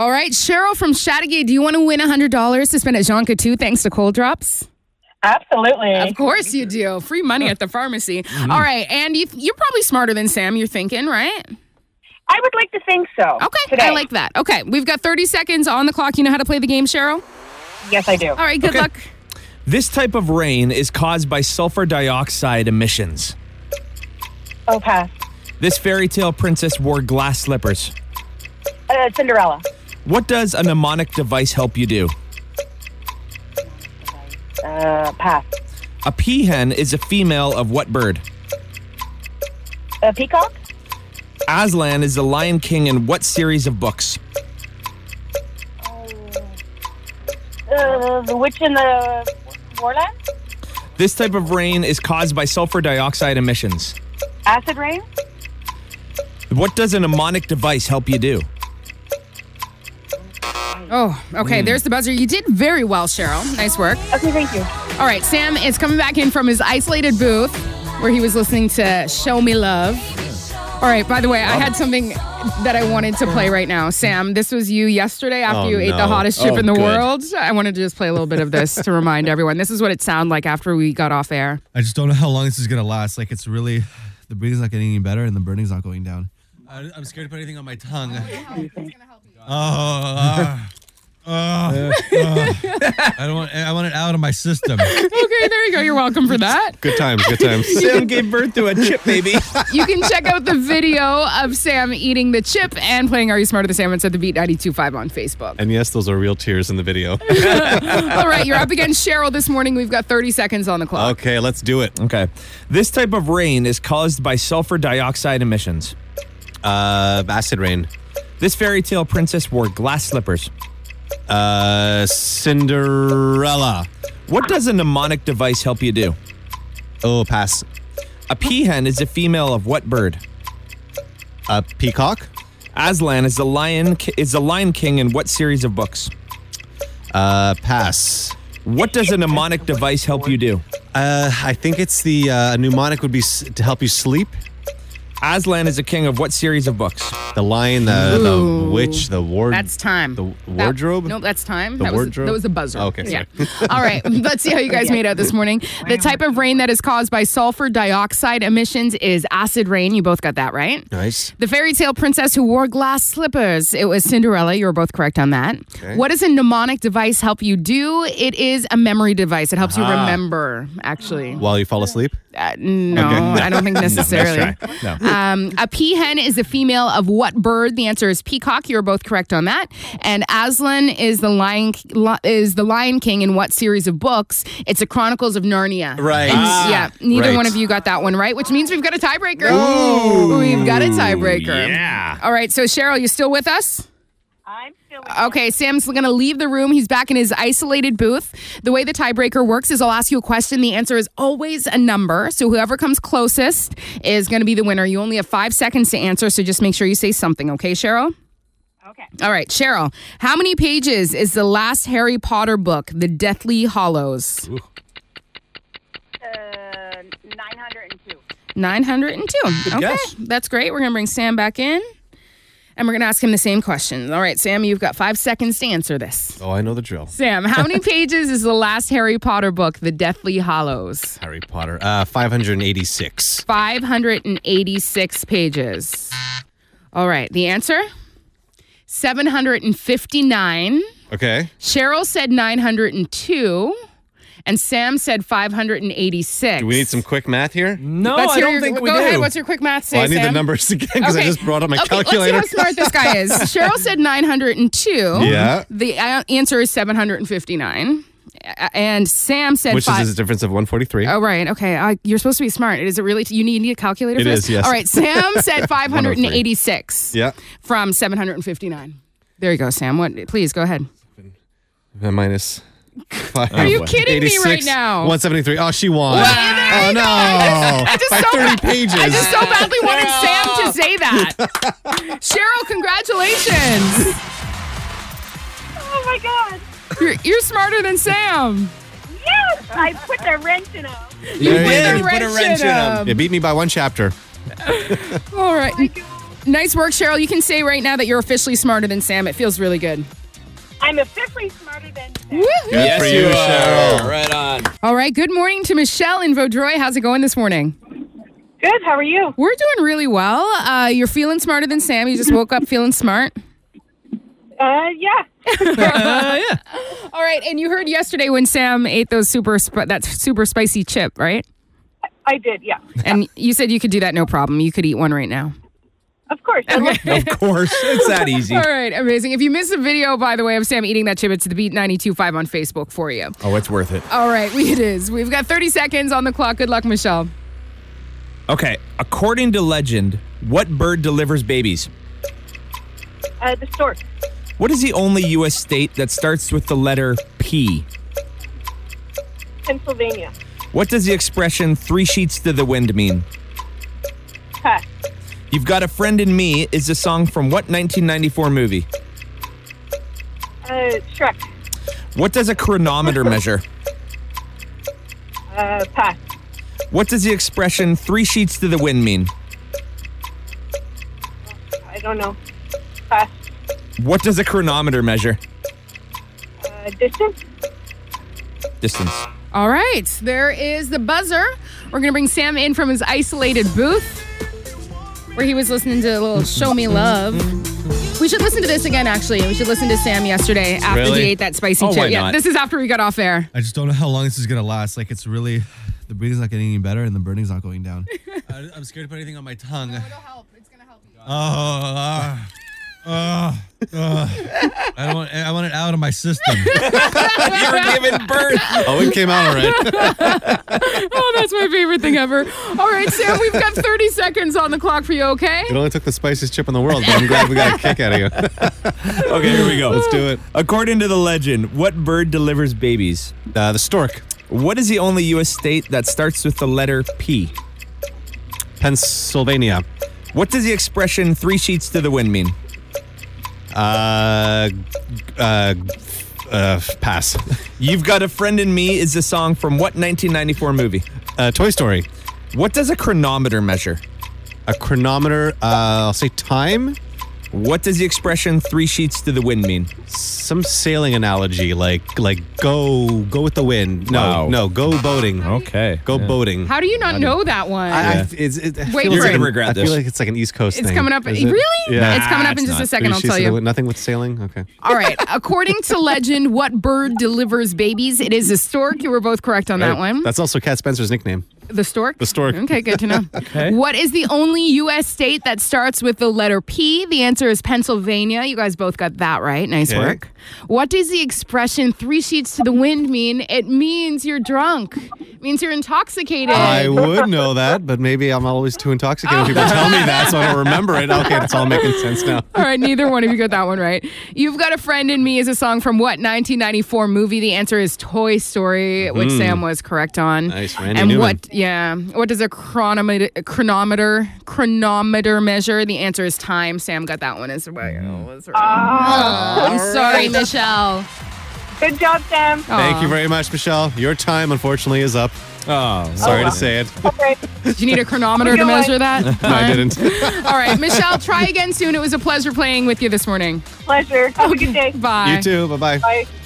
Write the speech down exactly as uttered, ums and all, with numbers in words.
All right, Cheryl from Chateauguay, do you want to win one hundred dollars to spend at Jean Coutu thanks to Cold Drops? Absolutely. Of course you do. Free money at the pharmacy. Mm-hmm. All right, and you, you're probably smarter than Sam, you're thinking, right? I would like to think so. Okay, today. I like that. Okay, we've got thirty seconds on the clock. You know how to play the game, Cheryl? Yes, I do. All right, good okay. luck. This type of rain is caused by sulfur dioxide emissions. Oh, pass. This fairy tale princess wore glass slippers. Uh, Cinderella. What does a mnemonic device help you do? Uh, pass. A peahen is a female of what bird? A peacock. Aslan is the Lion King in what series of books? Uh, the Witch in the Warland. This type of rain is caused by sulfur dioxide emissions. Acid rain. What does a mnemonic device help you do? Oh, okay. Mm. There's the buzzer. You did very well, Cheryl. Nice work. Okay, thank you. All right, Sam is coming back in from his isolated booth where he was listening to Show Me Love. All right, by the way, I had something that I wanted to play right now. Sam, this was you yesterday after oh, you no. ate the hottest chip oh, in the good. world. I wanted to just play a little bit of this to remind everyone. This is what it sounded like after we got off air. I just don't know how long this is going to last. Like, it's really, the breathing's not getting any better and the burning's not going down. I, I'm scared to put anything on my tongue. Oh, uh, uh, uh, I don't want. I want it out of my system. Okay, there you go. You're welcome for that. Good times, good times. Sam gave birth to a chip baby. You can check out the video of Sam eating the chip and playing Are You Smarter Than Sam? It's at the Beat ninety-two point five on Facebook. And yes, those are real tears in the video. All right, you're up against Cheryl this morning. We've got thirty seconds on the clock. Okay, let's do it. Okay. This type of rain is caused by sulfur dioxide emissions. Uh, acid rain. This fairy tale princess wore glass slippers. Uh, Cinderella. What does a mnemonic device help you do? Oh, pass. A peahen is a female of what bird? A peacock. Aslan is the lion is the Lion King in what series of books? Uh, pass. What does a mnemonic device help you do? Uh, I think it's the uh, mnemonic would be s- to help you sleep. Aslan is a king of what series of books? The lion, the, the witch, the ward. That's time. The wardrobe? That, no, that's time. The that wardrobe? Was, that was the buzzer. Oh, okay, sorry. Yeah. All right. Let's see how you guys made out this morning. The type of rain that is caused by sulfur dioxide emissions is acid rain. You both got that right. Nice. The fairy tale princess who wore glass slippers. It was Cinderella. You were both correct on that. Okay. What does a mnemonic device help you do? It is a memory device. It helps ah. you remember, actually. While you fall asleep? Uh, no, okay. I don't think necessarily. no, no. Um, a peahen is a female of what bird? The answer is peacock. You're both correct on that. And Aslan is the lion is the Lion King in what series of books? It's the Chronicles of Narnia. Right. And, ah, yeah. Neither right. one of you got that one right, which means we've got a tiebreaker. Ooh, we've got a tiebreaker. Yeah. All right. So Cheryl, you still with us? I'm still Okay, Sam's going to leave the room. He's back in his isolated booth. The way the tiebreaker works is I'll ask you a question. The answer is always a number. So whoever comes closest is going to be the winner. You only have five seconds to answer, so just make sure you say something. Okay, Cheryl? Okay. All right, Cheryl. How many pages is the last Harry Potter book, The Deathly Hallows? Uh, nine hundred two. nine hundred two. Good okay, guess. That's great. We're going to bring Sam back in. And we're going to ask him the same question. All right, Sam, you've got five seconds to answer this. Oh, I know the drill. Sam, how many pages is the last Harry Potter book, The Deathly Hallows? Harry Potter. Uh, five hundred eighty-six. five hundred eighty-six pages. All right, the answer? seven hundred fifty-nine. Okay. Cheryl said nine hundred two. And Sam said five hundred eighty-six. Do we need some quick math here? No, Let's I hear don't your, think we go do. ahead. What's your quick math say, Well, I need Sam? the numbers again because Okay. I just brought up my okay, calculator. Let's see how smart this guy is. Cheryl said nine hundred two. Yeah. The uh, answer is seven hundred fifty-nine. And Sam said Which five. is a difference of one forty-three. Oh, right. Okay. Uh, you're supposed to be smart. Is it really? T- you need, you need a calculator It for is, this? yes. All right. Sam said five hundred eighty-six. Yeah. From seven hundred fifty-nine. There you go, Sam. What? Please go ahead. Uh, minus. Five, Are you kidding me right eighty-six, now? one seventy-three. Oh, she won. Well, there oh, you no. go. I just, I just By so thirty ba- pages. I just so badly wanted Sam to say that. Cheryl, congratulations. Oh my God. You're, you're smarter than Sam. Yes, I put the wrench in him. You There put you a go. wrench, put a wrench in in 'em. him. You beat me by one chapter. All right. Nice work, Cheryl. You can say right now that you're officially smarter than Sam. It feels really good. I'm officially smarter than Sam. Woo-hoo. Yes, for you you, are. Cheryl. Right on. All right. Good morning to Michelle in Vaudreuil. How's it going this morning? Good. How are you? We're doing really well. Uh, you're feeling smarter than Sam. You just woke up feeling smart. Uh, yeah. Uh, yeah. All right. And you heard yesterday when Sam ate those super sp- that super spicy chip, right? I did. Yeah. And you said you could do that no problem. You could eat one right now. Of course. I love- Of course. It's that easy. All right. Amazing. If you missed the video, by the way, of Sam eating that chip, it's the Beat ninety-two point five on Facebook for you. Oh, it's worth it. All right. We, it is. We've got thirty seconds on the clock. Good luck, Michelle. Okay. According to legend, what bird delivers babies? uh, the stork. What is the only U S state that starts with the letter P? Pennsylvania. What does the expression three sheets to the wind mean? Pass. You've Got a Friend in Me is a song from what nineteen ninety-four movie? Uh, Shrek. What does a chronometer measure? Uh, pass. What does the expression three sheets to the wind mean? I don't know. Pass. What does a chronometer measure? Uh, distance. Distance. All right. There is the buzzer. We're going to bring Sam in from his isolated booth where he was listening to a little Show Me Love. We should listen to this again, actually. We should listen to Sam yesterday after Really? he ate that spicy Oh, chip. why Yeah, not? this is after we got off air. I just don't know how long this is gonna last. Like it's really, the breathing's not getting any better and the burning's not going down. I, I'm scared to put anything on my tongue. help. It's going to help you. Oh, uh, uh, uh, I don't want. I want it out of my system. You were giving birth. Oh, it came out all right. Oh, that's my favorite thing ever. All right, Sam, we've got thirty seconds on the clock for you, okay? It only took the spiciest chip in the world, but I'm glad we got a kick out of you. Okay, here we go. Let's do it. According to the legend, what bird delivers babies? Uh, the stork. What is the only U S state that starts with the letter P? Pennsylvania. What does the expression three sheets to the wind mean? Uh, uh, uh, pass. You've Got a Friend in Me is a song from what nineteen ninety-four movie? Uh, Toy Story. What does a chronometer measure? A chronometer. Uh, I'll say time. What does the expression three sheets to the wind mean? Some sailing analogy, like like go go with the wind. No, Wow. no, go boating. Okay. Go boating. How do you not know that one? I, I, Yeah. it's, it, I Wait feel for like it. an- regret I this. feel like it's like an East Coast it's thing. coming up. Is it? Really? Yeah. It's coming up in Nah, just a it's second, Three I'll sheets tell to the you. wind- Nothing with sailing. Okay. All right. According to legend, what bird delivers babies? It is a stork. You were both correct on that Right. one. That's also Cat Spencer's nickname. The stork? The stork. Okay, good to know. Okay. What is the only U S state that starts with the letter P? The answer is Pennsylvania. You guys both got that right. Nice Okay. work. What does the expression three sheets to the wind mean? It means you're drunk. It means you're intoxicated. I would know that, but maybe I'm always too intoxicated when people tell me that, so I don't remember it. Okay, it's all making sense now. All right, neither one of you got that one right. You've Got a Friend in Me is a song from what nineteen ninety-four movie? The answer is Toy Story, which Sam was correct on. Nice, Randy And Newman. what? Yeah, what does a chronometer chronometer chronometer measure? The answer is time. Sam got that one as well. Oh, I'm sorry, Michelle. Good job, Sam. Thank you very much, Michelle. Your time, unfortunately, is up. Oh, Sorry wow. to say it. Okay. Did you need a chronometer to You know measure what? that? No, I didn't. All right, Michelle, try again soon. It was a pleasure playing with you this morning. Pleasure. Have a good day. Bye. You too. Bye-bye. Bye.